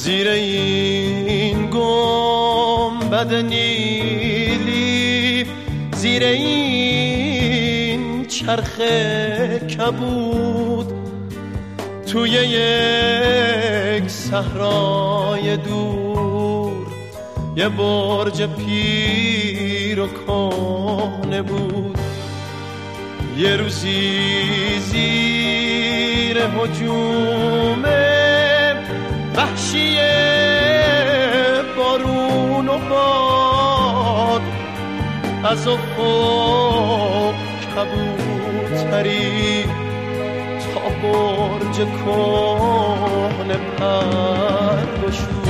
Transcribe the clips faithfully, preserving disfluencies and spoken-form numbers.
زیر این گنبد نیلی، زیر این چرخ کبود، توی یک صحرای دور یه برج پیر و کهنه بود. یه روزی زیر هجوم وحشی بارون و باد، از افق کبوتری تا برج کهنه پر گشود.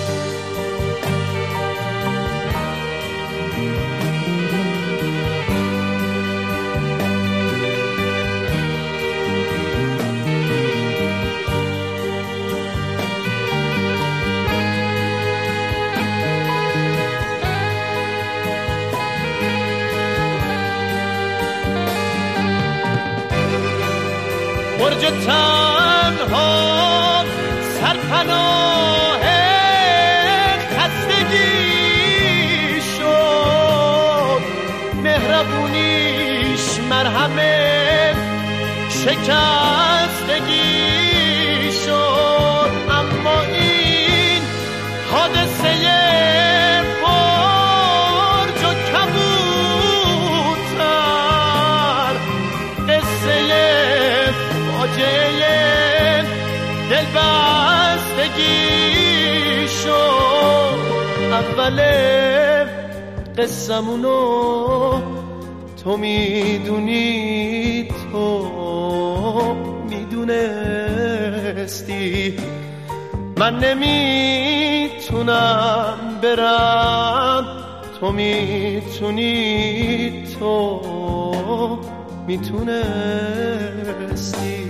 برج تنها سرپناه خستگی شد، مهربونیش مرهم شکستگی شد. اما این حادثه برج و کبوتر قصه فاجعه دلبستگی شد. اول قصمونو تو میدونی، تو میدونستی، من نمیتونم برم، تو میتونی، تو میتونستی.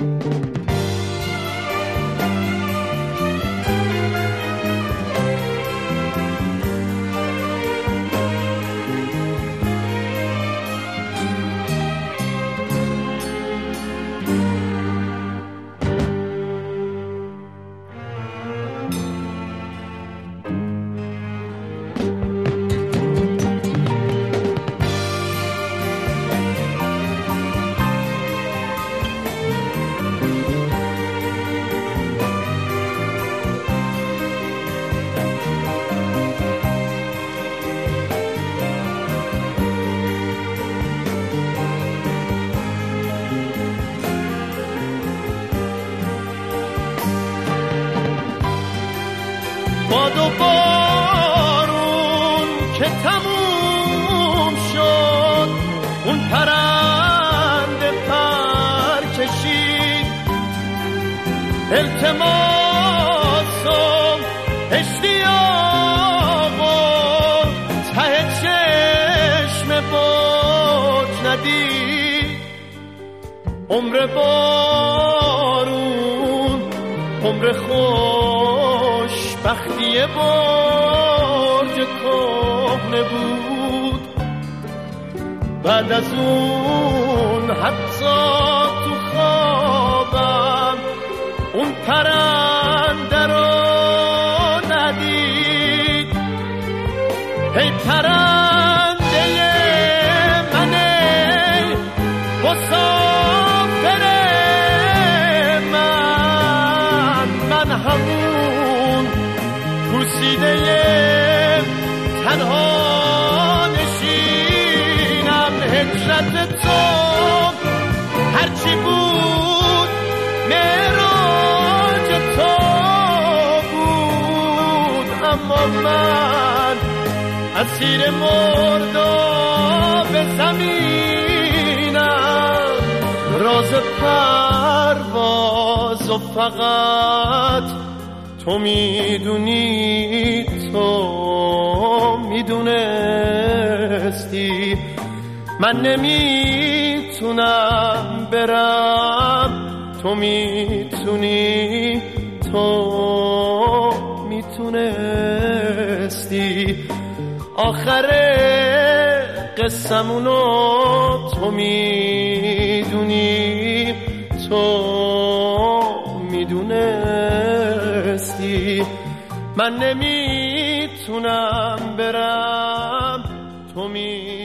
باد و بارون که تموم شد، اون پرنده پر کشید، التماسم اشتیاق و ته چشم برج ندید. عمر بارون عمر خوش بختی برج کهنه بود. بعد از اون حتی تو خوابم اون پرنده رو ندید. ای پرنده من، ای مسافر من، من همون پوسیده تنها نشینم. هجرت تو هرچی بود معراج تو بود، اما من اسیر مرداب زمینم. راز پرواز و فقط تو میدونی، تو میدونستی، من نمیتونم برم، تو میتونی، تو میتونستی. آخر قصمونو تو میدونی، تو میدونستی. هستی. من نمیتونم برم، تو می